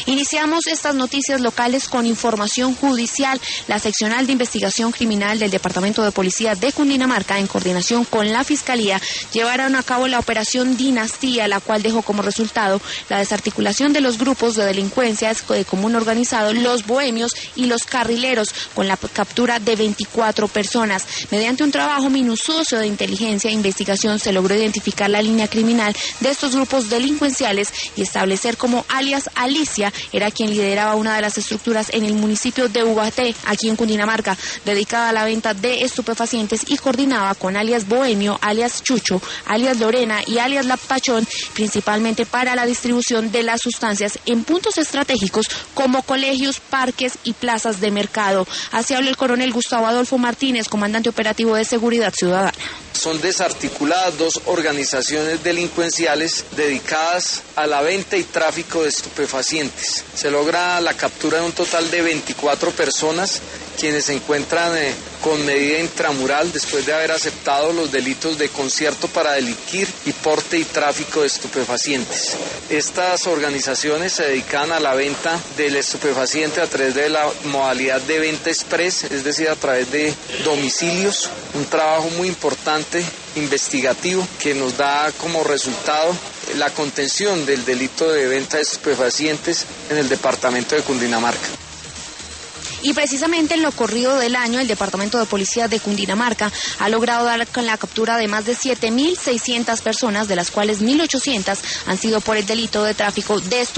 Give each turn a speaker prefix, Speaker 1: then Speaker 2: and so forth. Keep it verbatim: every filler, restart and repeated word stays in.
Speaker 1: Iniciamos estas noticias locales con información judicial. La seccional de investigación criminal del Departamento de Policía de Cundinamarca, en coordinación con la Fiscalía, llevaron a cabo la operación Dinastía, la cual dejó como resultado la desarticulación de los grupos de delincuencia de común organizado, los bohemios y los carrileros, con la captura de veinticuatro personas. Mediante un trabajo minucioso de inteligencia e investigación se logró identificar la línea criminal de estos grupos delincuenciales y establecer como alias Alicia era quien lideraba una de las estructuras en el municipio de Ubaté, aquí en Cundinamarca, dedicada a la venta de estupefacientes, y coordinaba con alias Bohemio, alias Chucho, alias Lorena y alias La Pachón, principalmente para la distribución de las sustancias en puntos estratégicos como colegios, parques y plazas de mercado. Así habló el coronel Gustavo Adolfo Martínez, comandante operativo de Seguridad Ciudadana.
Speaker 2: Son desarticuladas dos organizaciones delincuenciales dedicadas a la venta y tráfico de estupefacientes. Se logra la captura de un total de veinticuatro personas, quienes se encuentran eh, con medida intramural después de haber aceptado los delitos de concierto para delinquir y porte y tráfico de estupefacientes. Estas organizaciones se dedican a la venta del estupefaciente a través de la modalidad de venta express, es decir, a través de domicilios, un trabajo muy importante investigativo que nos da como resultado la contención del delito de venta de estupefacientes en el departamento de Cundinamarca.
Speaker 1: Y precisamente en lo corrido del año, el Departamento de Policía de Cundinamarca ha logrado dar con la captura de más de siete mil seiscientas personas, de las cuales mil ochocientas han sido por el delito de tráfico de estupefacientes.